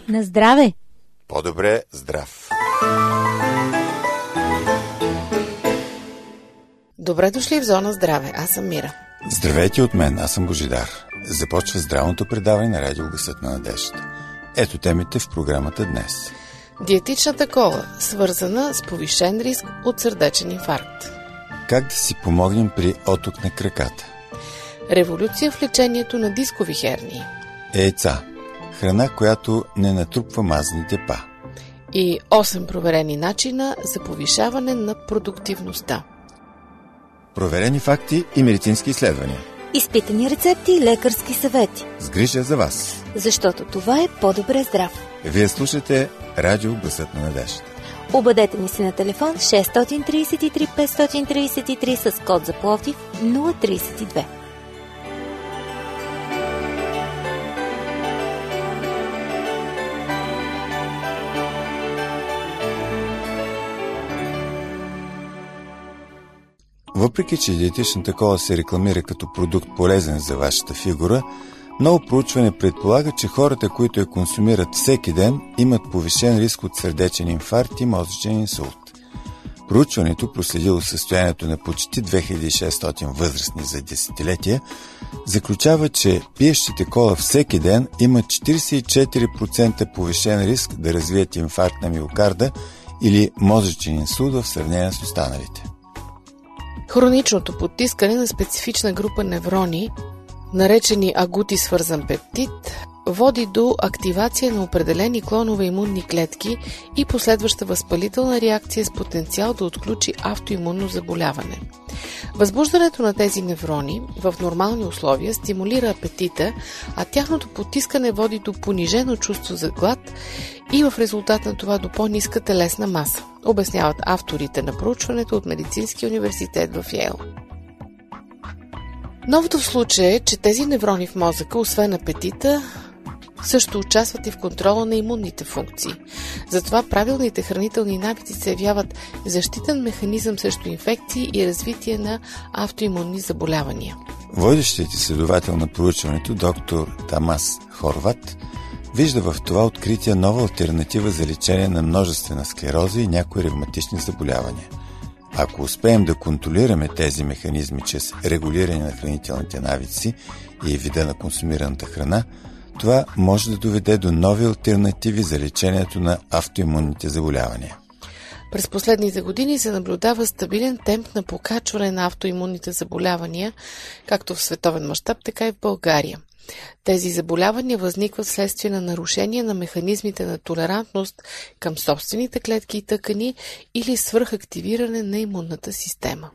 На здраве! По-добре здрав! Добре дошли в Зона Здраве. Аз съм Мира. Здравейте от мен, аз съм Божидар. Започва здравното предаване на Радио Гласът на надеждата. Ето темите в програмата днес. Диетичната кола, свързана с повишен риск от сърдечен инфаркт. Как да си помогнем при оток на краката? Революция в лечението на дискови хернии. Яйца. Храна, която не натрупва мазни депа. И 8 проверени начина за повишаване на продуктивността. Проверени факти и медицински изследвания. Изпитани рецепти и лекарски съвети. С грижа за вас. Защото това е по-добре здрав. Вие слушате Радио Гласът на надеждата. Обадете ни се на телефон 633 533 с код за Пловдив 032. Въпреки че диетичната кола се рекламира като продукт полезен за вашата фигура, много проучване предполага, че хората, които я консумират всеки ден, имат повишен риск от сърдечен инфаркт и мозъчен инсулт. Проучването, проследило състоянието на почти 2600 възрастни за десетилетия, заключава, че пиещите кола всеки ден имат 44% повишен риск да развият инфаркт на миокарда или мозъчен инсулт в сравнение с останалите. Хроничното потискане на специфична група неврони, наречени агути свързан пептид, води до активация на определени клонове имунни клетки и последваща възпалителна реакция с потенциал да отключи автоимунно заболяване. Възбуждането на тези неврони в нормални условия стимулира апетита, а тяхното потискане води до понижено чувство за глад и в резултат на това до по-ниска телесна маса, обясняват авторите на проучването от Медицинския университет в Йейл. Новото в случая е, че тези неврони в мозъка, освен апетита, също участват и в контрола на имунните функции. Затова правилните хранителни навици се явяват защитен механизъм срещу инфекции и развитие на автоимунни заболявания. Водещият изследовател на проучването, доктор Тамас Хорват, вижда в това откритие нова алтернатива за лечение на множествена склероза и някои ревматични заболявания. Ако успеем да контролираме тези механизми чрез регулиране на хранителните навици и вида на консумираната храна, това може да доведе до нови алтернативи за лечението на автоимунните заболявания. През последните години се наблюдава стабилен темп на покачване на автоимунните заболявания, както в световен мащаб, така и в България. Тези заболявания възникват вследствие на нарушение на механизмите на толерантност към собствените клетки и тъкани или свръхактивиране на имунната система.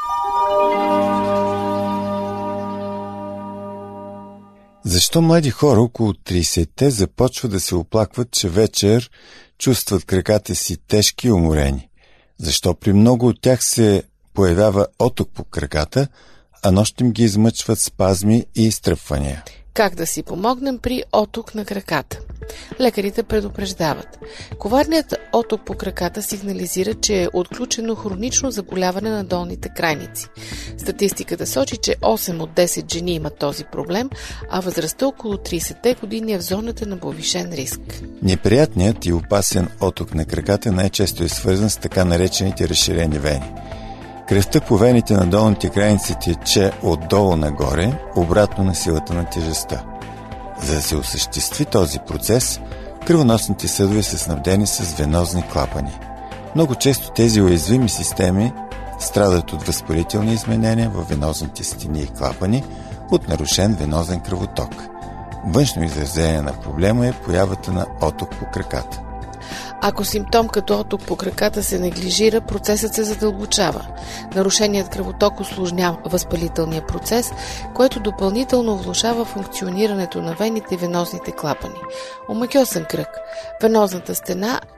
Защо млади хора около 30-те започват да се оплакват, че вечер чувстват краката си тежки и уморени? Защо при много от тях се появява оток по краката, а нощем ги измъчват спазми и изтръпвания? Как да си помогнем при оток на краката? Лекарите предупреждават. Коварният оток по краката сигнализира, че е отключено хронично заболяване на долните крайници. Статистиката сочи, че 8 от 10 жени имат този проблем, а възрастта около 30-те години е в зоната на повишен риск. Неприятният и опасен оток на краката най-често е свързан с така наречените разширени вени. Кръвта по вените на долните крайници тече отдолу нагоре, обратно на силата на тежестта. За да се осъществи този процес, кръвоносните съдове са снабдени с венозни клапани. Много често тези уязвими системи страдат от възпалителни изменения в венозните стени и клапани, от нарушен венозен кръвоток. Външно изразение на проблема е появата на оток по краката. Ако симптом като оток по краката се неглижира, процесът се задълбочава. Нарушеният кръвоток усложнява възпалителния процес, което допълнително влошава функционирането на вените и венозните клапани. Омагьосан кръг. Венозната стена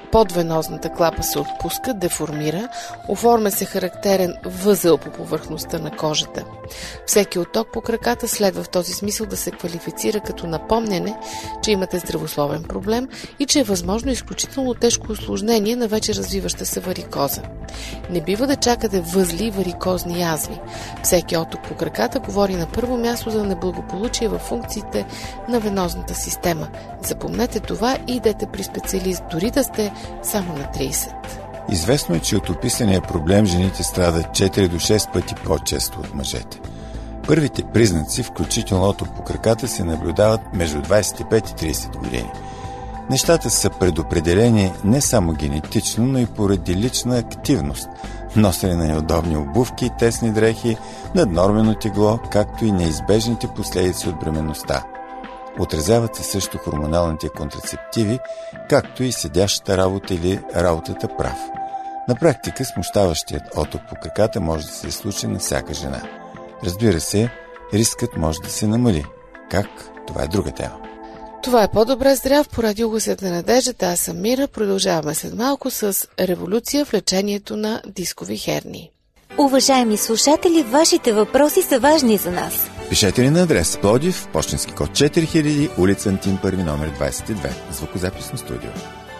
подвенозната клапа се отпуска, деформира, оформя се характерен възел по повърхността на кожата. Всеки отток по краката следва в този смисъл да се квалифицира като напомняне, че имате здравословен проблем и че е възможно изключително тежко усложнение на вече развиваща се варикоза. Не бива да чакате възли и варикозни язви. Всеки отток по краката говори на първо място за неблагополучие във функциите на венозната система. Запомнете това и идете при специалист, дори да сте само на 30. Известно е, че от описания проблем жените страдат 4 до 6 пъти по-често от мъжете. Първите признаци, включително отток по краката, се наблюдават между 25 и 30 години. Нещата са предопределени не само генетично, но и поради лична активност, носене на неудобни обувки и тесни дрехи, наднормено тегло, както и неизбежните последици от бременността. Отразяват се също хормоналните контрацептиви, както и седящата работа или работата прав. На практика смущаващият отток по краката може да се случи на всяка жена. Разбира се, рискът може да се намали. Как? Това е друга тема. Това е По-добре здрав по радиогласът на надеждата. Аз съм Мира. Продължаваме след малко с революция в лечението на дискови хернии. Уважаеми слушатели, вашите въпроси са важни за нас. Пишете ни на адрес Пловдив, пощенски код 4000, улица Антим първи, номер 22, звукозаписно студио.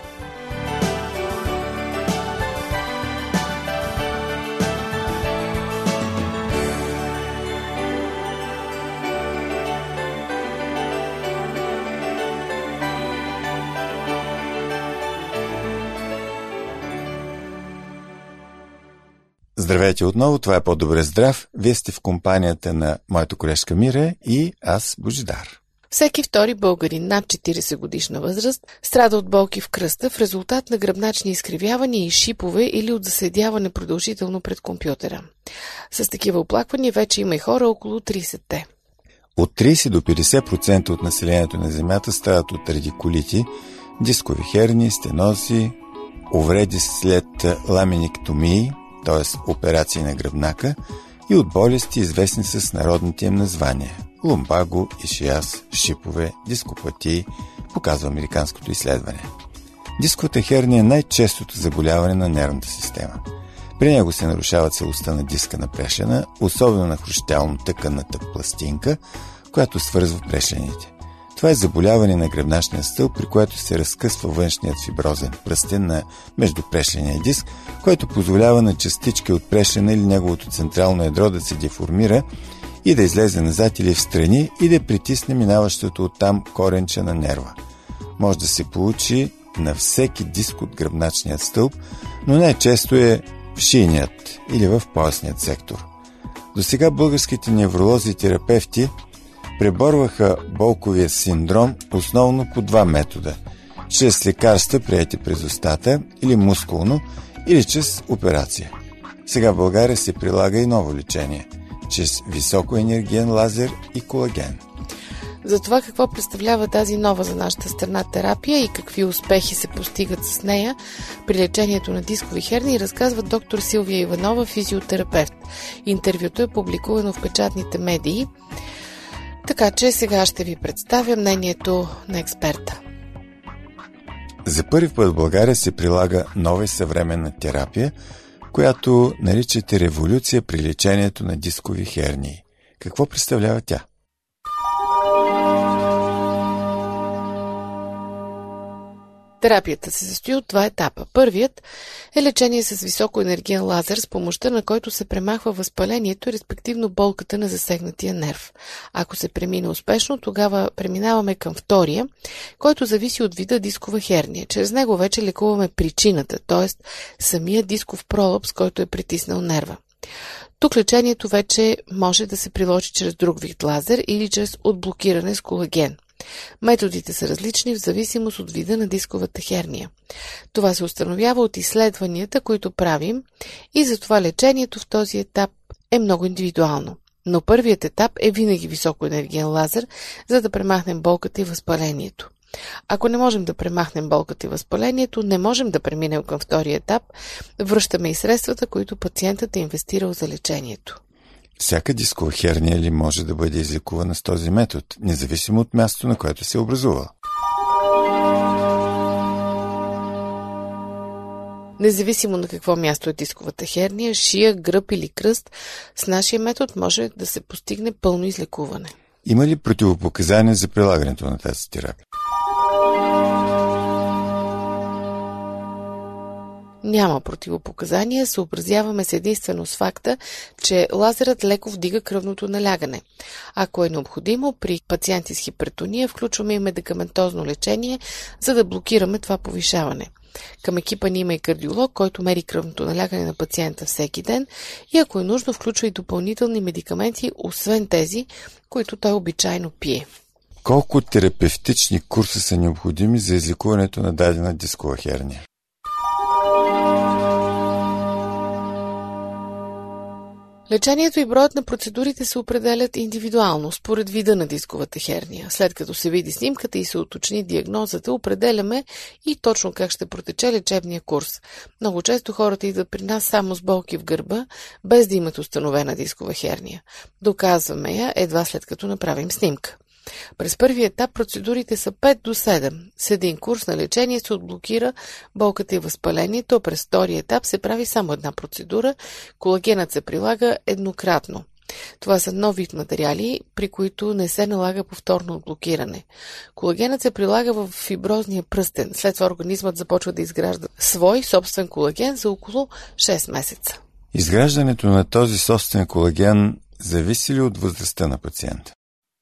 Здравейте отново, това е По-добре здрав. Вие сте в компанията на моята колежка Мира и аз, Божидар. Всеки втори българин над 40 годишна възраст страда от болки в кръста в резултат на гръбначни изкривявания и шипове или от заседяване продължително пред компютъра. С такива оплаквания вече има и хора около 30-те. От 30 до 50% от населението на Земята страдат от радикулити, дискови хернии, стенози, увреди след ламинектомии, т.е. операции на гръбнака, и от болести, известни с народните им названия – лумбаго, ишиаз, шипове, дископатии, показва американското изследване. Дисковата херния е най-честото заболяване на нервната система. При него се нарушава целостта на диска на прешена, особено на хрущялно-тъканната пластинка, която свързва прешените. Това е заболяване на гръбначния стълб, при което се разкъсва външният фиброзен пръстен на междупрешления диск, който позволява на частички от прешлена или неговото централно ядро да се деформира и да излезе назад или в страни и да притисне минаващото оттам коренче на нерва. Може да се получи на всеки диск от гръбначния стълб, но най-често е в шийният или в поясният сектор. До сега българските невролози и терапевти преборваха болковия синдром основно по два метода – чрез лекарства, приети през устата, или мускулно, или чрез операция. Сега в България се прилага и ново лечение – чрез високоенергиен лазер и колаген. За това какво представлява тази нова за нашата страна терапия и какви успехи се постигат с нея при лечението на дискови хернии, разказва доктор Силвия Иванова, физиотерапевт. Интервюто е публикувано в печатните медии, така че сега ще ви представя мнението на експерта. За първи път в България се прилага нова и съвременна терапия, която наричате революция при лечението на дискови хернии. Какво представлява тя? Терапията се състои от два етапа. Първият е лечение с високоенергиен лазер, с помощта на който се премахва възпалението и респективно болката на засегнатия нерв. Ако се премине успешно, тогава преминаваме към втория, който зависи от вида дискова херния. Чрез него вече лекуваме причината, т.е. самия дисков пролъп, с който е притиснал нерва. Тук лечението вече може да се приложи чрез друг вид лазер или чрез отблокиране с колаген. Методите са различни в зависимост от вида на дисковата херния. Това се установява от изследванията, които правим, и затова лечението в този етап е много индивидуално. Но първият етап е винаги високоенергиен лазер, за да премахнем болката и възпалението. Ако не можем да премахнем болката и възпалението, не можем да преминем към втория етап, връщаме и средствата, които пациентът е инвестирал за лечението. Всяка дискова херния ли може да бъде излекувана с този метод, независимо от мястото, на което се е образувала? Независимо на какво място е дисковата херния, шия, гръб или кръст, с нашия метод може да се постигне пълно излекуване. Има ли противопоказания за прилагането на тази терапия? Няма противопоказания, съобразяваме се единствено с факта, че лазерът леко вдига кръвното налягане. Ако е необходимо, при пациенти с хипертония включваме и медикаментозно лечение, за да блокираме това повишаване. Към екипа ни има и кардиолог, който мери кръвното налягане на пациента всеки ден и ако е нужно, включва и допълнителни медикаменти, освен тези, които той обичайно пие. Колко терапевтични курса са необходими за излекуването на дадена дискова херния? Лечението и броят на процедурите се определят индивидуално, според вида на дисковата херния. След като се види снимката и се уточни диагнозата, определяме и точно как ще протече лечебния курс. Много често хората идват при нас само с болки в гърба, без да имат установена дискова херния. Доказваме я едва след като направим снимка. През първия етап процедурите са 5 до 7. С един курс на лечение се отблокира болката и възпалението, а през втория етап се прави само една процедура. Колагенът се прилага еднократно. Това са нов вид материали, при които не се налага повторно отблокиране. Колагенът се прилага в фиброзния пръстен. След това организмът започва да изгражда свой собствен колаген за около 6 месеца. Изграждането на този собствен колаген зависи ли от възрастта на пациента?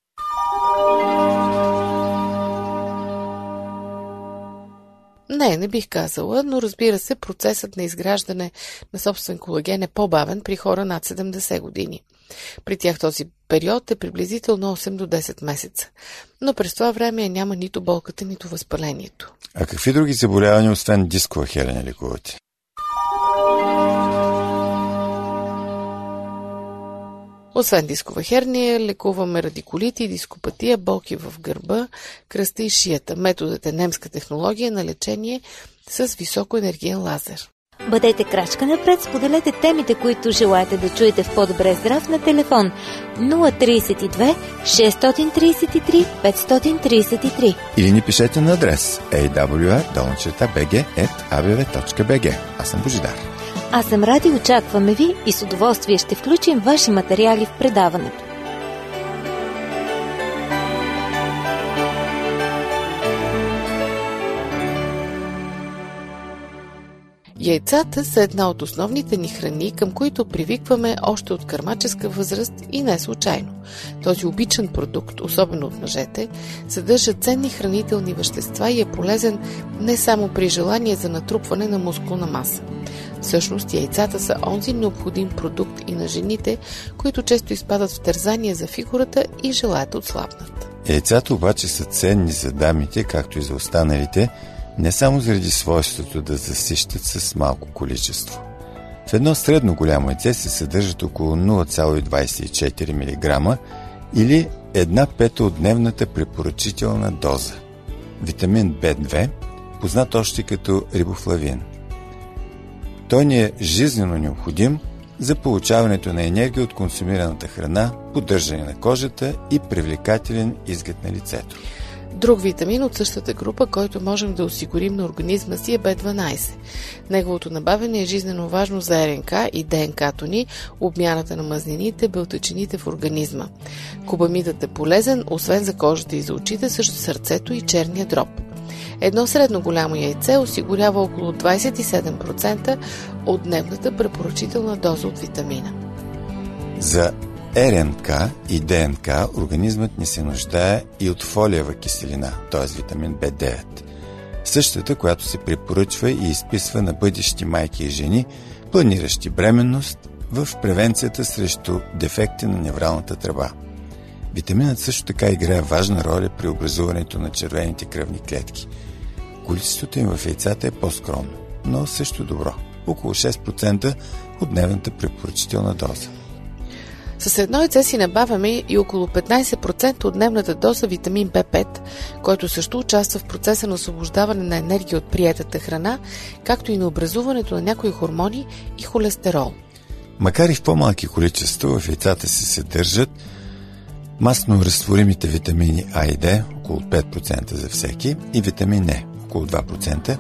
Не бих казала, но разбира се, процесът на изграждане на собствен колаген е по-бавен при хора над 70 години. При тях този период е приблизително 8 до 10 месеца. Но през това време няма нито болката, нито възпалението. А какви други заболявания, освен дискова херния, лекувате? Освен дискова херния, лекуваме радикулити, дископатия, болки в гърба, кръста и шията. Методът е немска технология на лечение с високоенергиен лазер. Бъдете крачка напред, споделете темите, които желаете да чуете в По-добре здрав на телефон 032 633 533. Или ни пишете на адрес awr@abv.bg. Аз съм Божидар. Аз съм Ради, очакваме ви и с удоволствие ще включим ваши материали в предаването. Яйцата са една от основните ни храни, към които привикваме още от кърмаческа възраст и не случайно. Този обичан продукт, особено от мъжете, съдържа ценни хранителни вещества и е полезен не само при желание за натрупване на мускулна маса. Всъщност яйцата са онзи необходим продукт и на жените, които често изпадат в тързание за фигурата и желаят да отслабнат. Яйцата обаче са ценни за дамите, както и за останалите, не само заради свойството да засищат с малко количество. В едно средно голямо яйце се съдържат около 0,24 мг или 1/5 от дневната препоръчителна доза. Витамин B2, познат още като рибофлавин. Той ни е жизнено необходим за получаването на енергия от консумираната храна, поддържане на кожата и привлекателен изглед на лицето. Друг витамин от същата група, който можем да осигурим на организма си, е B12. Неговото набавяне е жизнено важно за РНК и ДНК-то ни, обмяната на мазнините, белтъчините в организма. Кобамидът е полезен, освен за кожата и за очите, също сърцето и черния дроб. Едно средно голямо яйце осигурява около 27% от дневната препоръчителна доза от витамина. За РНК и ДНК организмът ни се нуждае и от фолиева киселина, т.е. витамин B9. Същата, която се препоръчва и изписва на бъдещи майки и жени, планиращи бременност, в превенцията срещу дефекти на невралната тръба. Витаминът също така играе важна роля при образуването на червените кръвни клетки. Количеството им в яйцата е по-скромно, но също добро. Около 6% от дневната препоръчителна доза. С едно яйце си набавяме и около 15% от дневната доза витамин B5, който също участва в процеса на освобождаване на енергия от приетата храна, както и на образуването на някои хормони и холестерол. Макар и в по-малки количества, в яйцата се съдържат масно разтворимите витамини А и Д, около 5% за всеки, и витамин Е, около 2%,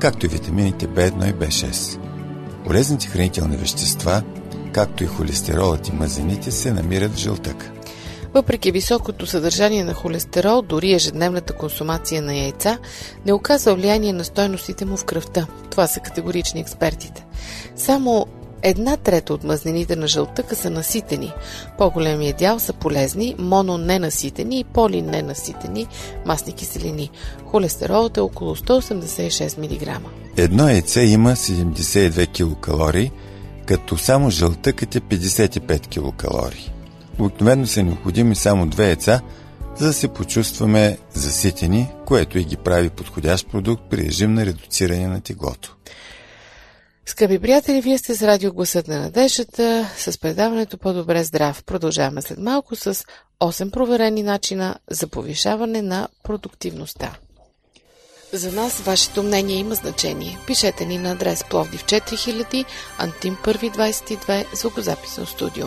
както и витамините B1 и B6. Полезните хранителни вещества, както и холестеролът и мазнините, се намират в жълтъка. Въпреки високото съдържание на холестерол, дори ежедневната консумация на яйца не оказва влияние на стойностите му в кръвта. Това са категорични експертите. Само 1/3 от мазнините на жълтъка са наситени. По-големият дял са полезни, мононенаситени и полиненаситени масни киселини. Холестеролът е около 186 мг. Едно яйце има 72 килокалории, като само жълтъкът е 55 килокалории. Обикновено са необходими само 2 яйца, за да се почувстваме заситени, което и ги прави подходящ продукт при режим на редуциране на теглото. Скъпи приятели, вие сте с радио Гласът на надеждата с предаването По-добре здрав. Продължаваме след малко с 8 проверени начина за повишаване на продуктивността. За нас вашето мнение има значение. Пишете ни на адрес Пловдив 4000, Антим 1 22, звукозаписно студио.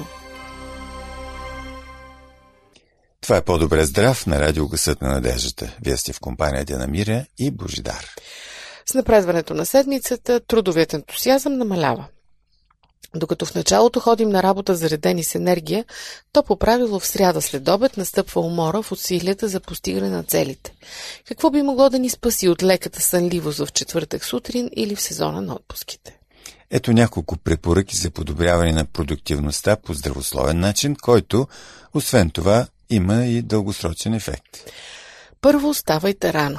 Това е По-добре здрав на радио Гласът на надеждата. Вие сте в компания Диана Миря и Божидар. С напредването на седмицата трудовият ентусиазъм намалява. Докато в началото ходим на работа заредени с енергия, то по правило в сряда след обед настъпва умора в усилията за постигане на целите. Какво би могло да ни спаси от леката сънливост в четвъртък сутрин или в сезона на отпуските? Ето няколко препоръки за подобряване на продуктивността по здравословен начин, който, освен това, има и дългосрочен ефект. Първо, ставайте рано.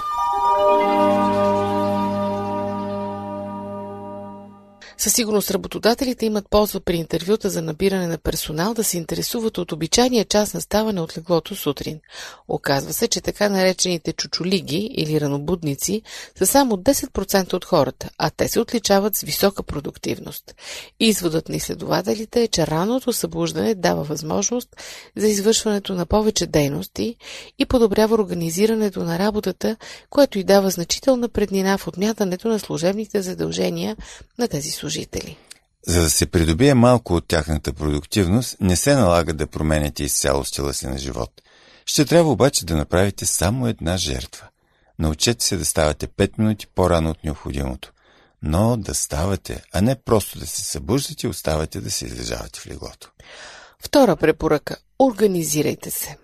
Със сигурност работодателите имат полза при интервюта за набиране на персонал да се интересуват от обичайния час на ставане от леглото сутрин. Оказва се, че така наречените чучулиги или ранобудници са само 10% от хората, а те се отличават с висока продуктивност. Изводът на изследователите е, че ранното събуждане дава възможност за извършването на повече дейности и подобрява организирането на работата, което и дава значителна преднина в отмятането на служебните задължения на тези служители. За да се придобие малко от тяхната продуктивност, не се налага да променяте изцяло стила си на живот. Ще трябва обаче да направите само една жертва. Научете се да ставате 5 минути по-рано от необходимото. Но да ставате, а не просто да се събуждате и оставате да се излежавате в леглото. Втора препоръка – организирайте се.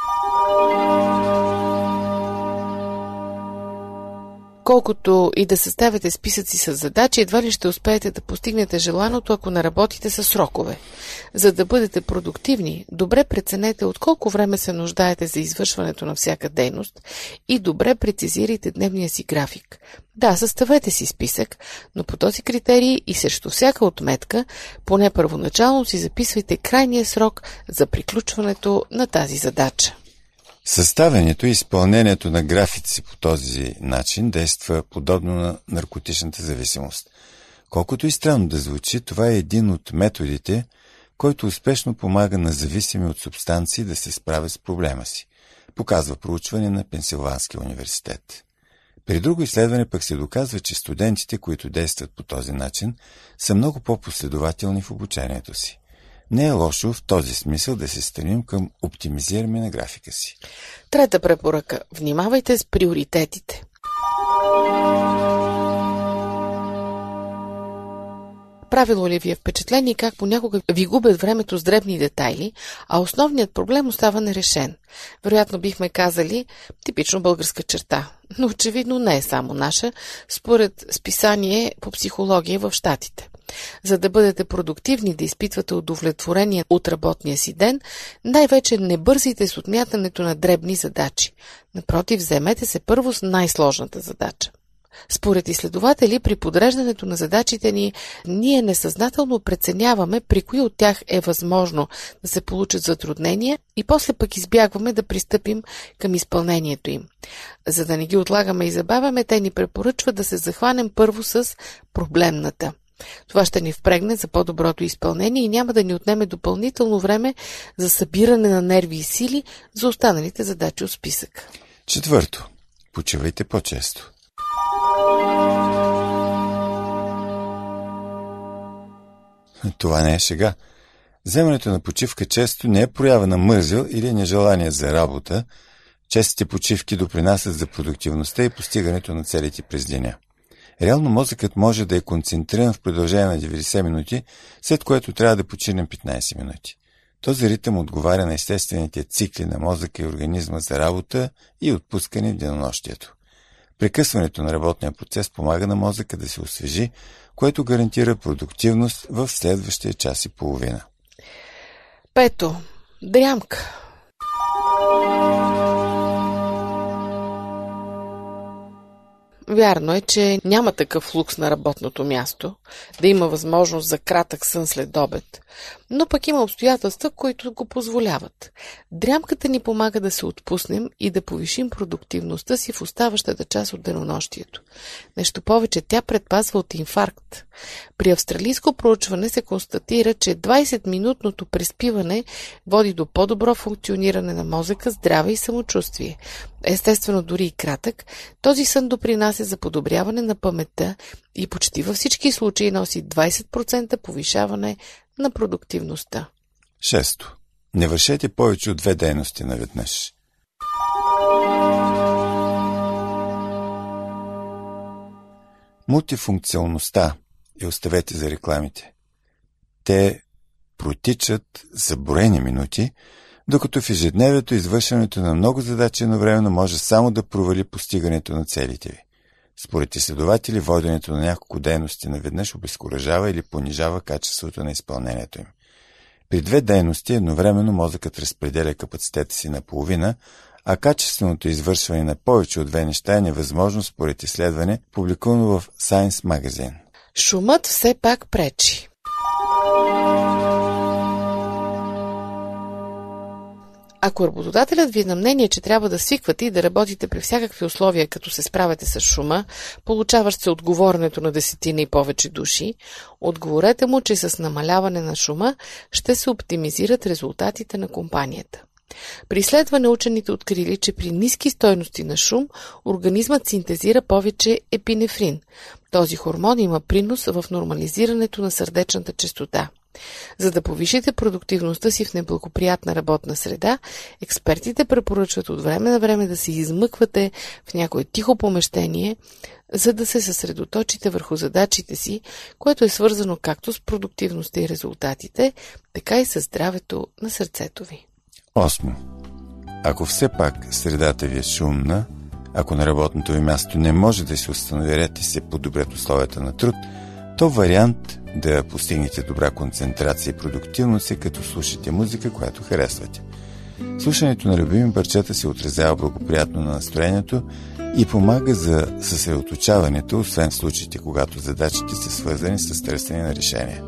Колкото и да съставяте списъци с задачи, едва ли ще успеете да постигнете желаното, ако не работите с срокове. За да бъдете продуктивни, добре преценете от колко време се нуждаете за извършването на всяка дейност и добре прецизирайте дневния си график. Да, съставете си списък, но по този критерий и срещу всяка отметка, поне първоначално си записвайте крайния срок за приключването на тази задача. Съставянето и изпълнението на графици по този начин действа подобно на наркотичната зависимост. Колкото и странно да звучи, това е един от методите, който успешно помага на зависими от субстанции да се справят с проблема си, показва проучване на Пенсилванския университет. При друго изследване пък се доказва, че студентите, които действат по този начин, са много по-последователни в обучението си. Не е лошо в този смисъл да се стремим към оптимизиране на графика си. Трета препоръка – внимавайте с приоритетите. Правило ли ви е впечатление как понякога ви губят времето с дребни детайли, а основният проблем остава нерешен? Вероятно бихме казали типично българска черта, но очевидно не е само наша, според списание по психология в Щатите. За да бъдете продуктивни, да изпитвате удовлетворение от работния си ден, най-вече не бързайте с отмятането на дребни задачи. Напротив, вземете се първо с най-сложната задача. Според изследователи, при подреждането на задачите ни, ние несъзнателно преценяваме при кои от тях е възможно да се получат затруднения и после пък избягваме да пристъпим към изпълнението им. За да не ги отлагаме и забавяме, те ни препоръчват да се захванем първо с проблемната. Това ще ни впрегне за по-доброто изпълнение и няма да ни отнеме допълнително време за събиране на нерви и сили за останалите задачи от списъка. Четвърто. Почивайте по-често. Това не е шега. Вземането на почивка често не е проява на мързел или нежелание за работа. Честите почивки допринасят за продуктивността и постигането на целите през деня. Реално мозъкът може да е концентриран в продължение на 90 минути, след което трябва да починем 15 минути. Този ритъм отговаря на естествените цикли на мозъка и организма за работа и отпускане в денонощието. Прекъсването на работния процес помага на мозъка да се освежи, което гарантира продуктивност в следващия час и половина. 5. Дрямка. Вярно е, че няма такъв лукс на работното място, да има възможност за кратък сън след обед, но пък има обстоятелства, които го позволяват. Дрямката ни помага да се отпуснем и да повишим продуктивността си в оставащата част от денонощието. Нещо повече, тя предпазва от инфаркт. При австралийско проучване се констатира, че 20-минутното преспиване води до по-добро функциониране на мозъка, здраве и самочувствие. Естествено, дори и кратък, този сън допринася за подобряване на паметта и почти във всички случаи носи 20% повишаване на продуктивността. 6. Не вършете повече от 2 дейности наведнъж. Мултифункционалността и оставете за рекламите. Те протичат за броени минути, докато в ежедневието извършването на много задачи едновременно може само да провали постигането на целите ви. Според изследователи, воденето на няколко дейности наведнъж обезкуражава или понижава качеството на изпълнението им. При 2 дейности едновременно мозъкът разпределя капацитета си на половина, а качественото извършване на повече от 2 неща е невъзможно според изследване, публикувано в Science Magazine. Шумът все пак пречи. Ако работодателят ви е на мнение, че трябва да свиквате и да работите при всякакви условия, като се справяте с шума, получаващ се от говоренето на 10 и повече души, отговорете му, че с намаляване на шума ще се оптимизират резултатите на компанията. При изследване учените открили, че при ниски стойности на шум организмът синтезира повече епинефрин. Този хормон има принос в нормализирането на сърдечната честота. За да повишите продуктивността си в неблагоприятна работна среда, експертите препоръчват от време на време да се измъквате в някое тихо помещение, за да се съсредоточите върху задачите си, което е свързано както с продуктивността и резултатите, така и с здравето на сърцето ви. 8. Ако все пак средата ви е шумна, ако на работното ви място не може да се установи ред и се подобрят условията на труд, то вариант да постигнете добра концентрация и продуктивност е като слушате музика, която харесвате. Слушането на любими парчета се отразява благоприятно на настроението и помага за съсредоточаването, освен в случаите, когато задачите са свързани с търсене на решение.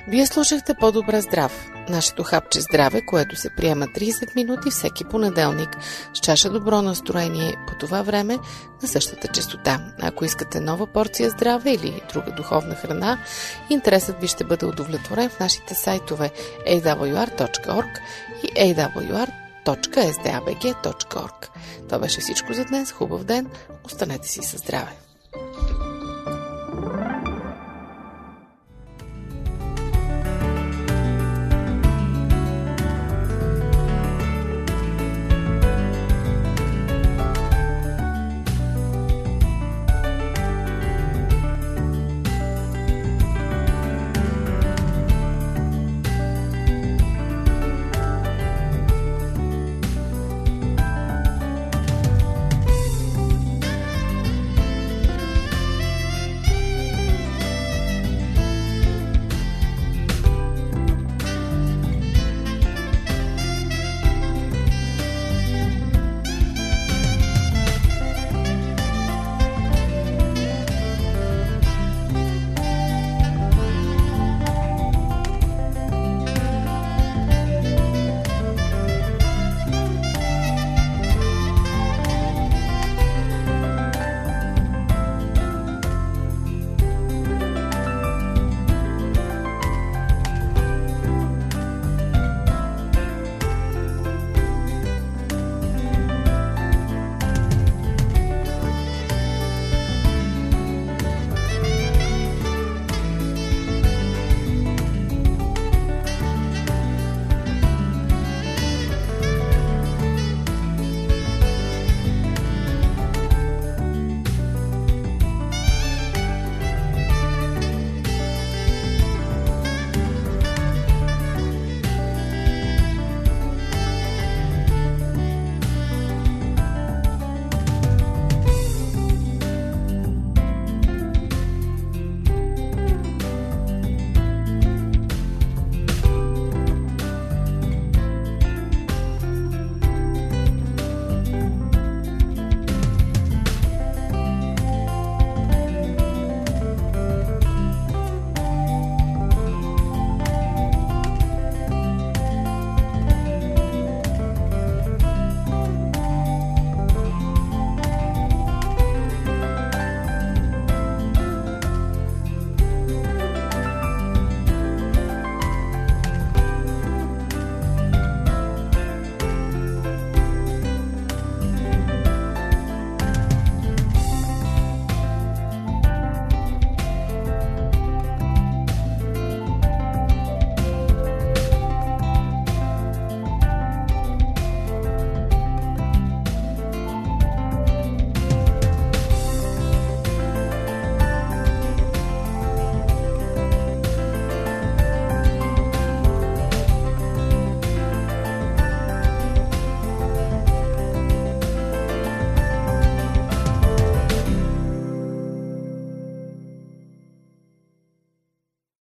Вие слушахте По-добре здрав, нашето хапче здраве, което се приема 30 минути всеки понеделник с чаша добро настроение по това време на същата честота. Ако искате нова порция здраве или друга духовна храна, интересът ви ще бъде удовлетворен в нашите сайтове awr.org и awr.sdabg.org. Това беше всичко за днес. Хубав ден! Останете си със здраве!